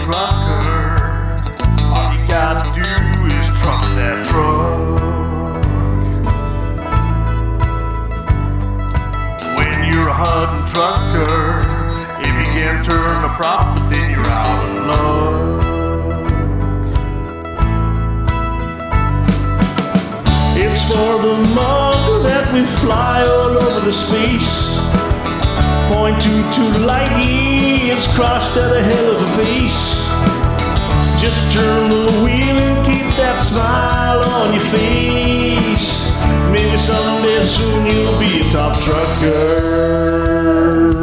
trucker. All you gotta do is truck that truck. When you're a hunting trucker, if you can't turn a profit, then you're out of luck. It's for the mug that we fly all over the space. 0.22 light years crossed at a hell of a pace. Just turn the wheel and keep that smile on your face. Maybe someday soon you'll be a top trucker.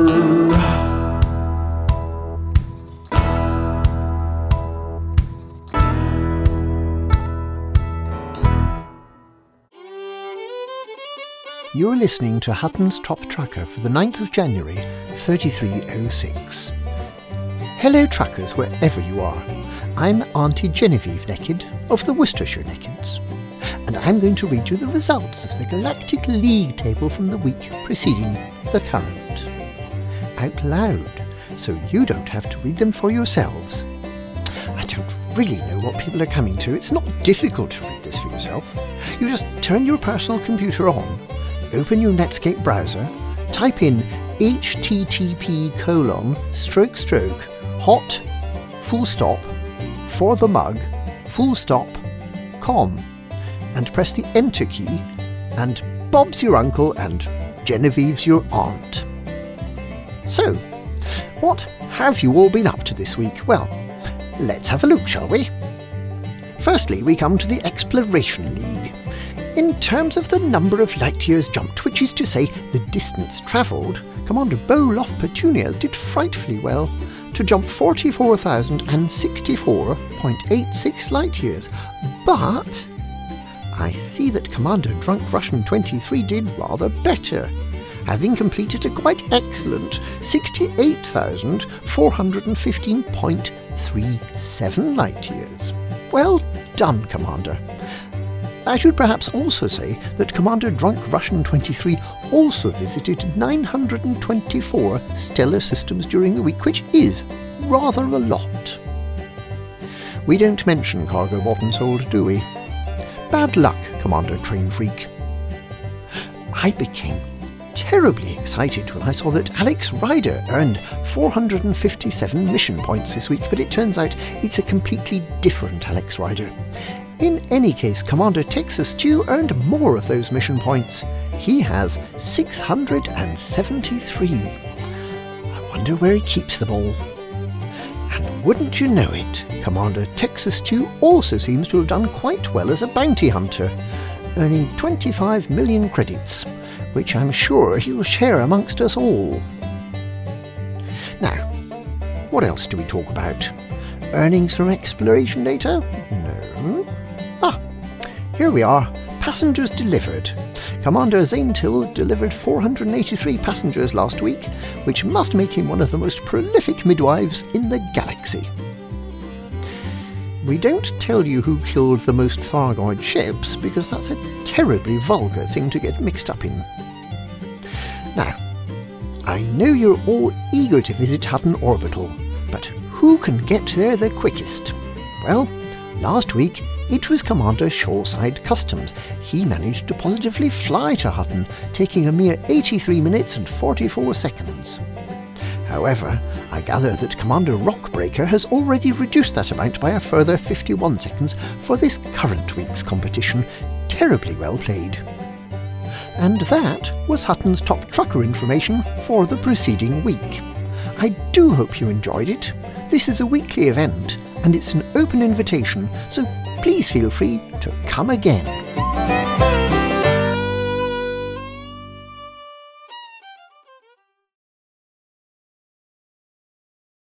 You're listening to Hutton's Top Trucker for the 9th of January, 3306. Hello truckers wherever you are. I'm Auntie Genevieve Neckid of the Worcestershire Neckids, and I'm going to read you the results of the Galactic League table from the week preceding the current. Out loud, so you don't have to read them for yourselves. I don't really know what people are coming to. It's not difficult to read this for yourself. You just turn your personal computer on, open your Netscape browser, type in http:// full stop for the mug full stop com and press the enter key, and Bob's your uncle and Genevieve's your aunt. So, what have you all been up to this week? Well, let's have a look, shall we? Firstly, we come to the Exploration League. In terms of the number of light years jumped, which is to say the distance travelled, Commander Beau Loft Petunia did frightfully well to jump 44,064.86 light years. But I see that Commander Drunk Russian 23 did rather better, having completed a quite excellent 68,415.37 light years. Well done, Commander. I should perhaps also say that Commander Drunk Russian 23 also visited 924 stellar systems during the week, which is rather a lot. We don't mention cargo bought and sold, do we? Bad luck, Commander Train Freak. I became terribly excited when I saw that Alex Ryder earned 457 mission points this week, but it turns out it's a completely different Alex Ryder. In any case, Commander Texas Stew earned more of those mission points. He has 673. I wonder where he keeps them all. And wouldn't you know it, Commander Texas Stew also seems to have done quite well as a bounty hunter, earning 25 million credits, which I'm sure he will share amongst us all. Now, what else do we talk about? Earnings from exploration data? No. Here we are. Passengers delivered. Commander Zaintil delivered 483 passengers last week, which must make him one of the most prolific midwives in the galaxy. We don't tell you who killed the most Thargoid ships, because that's a terribly vulgar thing to get mixed up in. Now, I know you're all eager to visit Hutton Orbital, but who can get there the quickest? Well, last week it was Commander Shoreside Customs. He managed to positively fly to Hutton, taking a mere 83 minutes and 44 seconds. However, I gather that Commander Rockbreaker has already reduced that amount by a further 51 seconds for this current week's competition. Terribly well played. And that was Hutton's Top Trucker information for the preceding week. I do hope you enjoyed it. This is a weekly event, and it's an open invitation, so please feel free to come again.